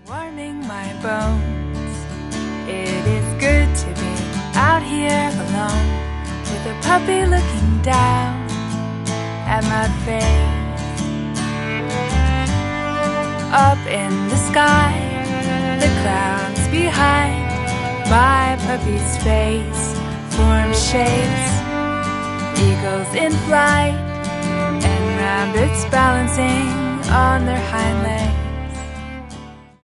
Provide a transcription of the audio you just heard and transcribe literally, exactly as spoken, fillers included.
warming my bones. It is good to be out here alone, with a puppy looking down at my face. Up in the sky, the clouds behind my puppy's face form shapes. Eagles in flight and rabbits balancing on their hind legs.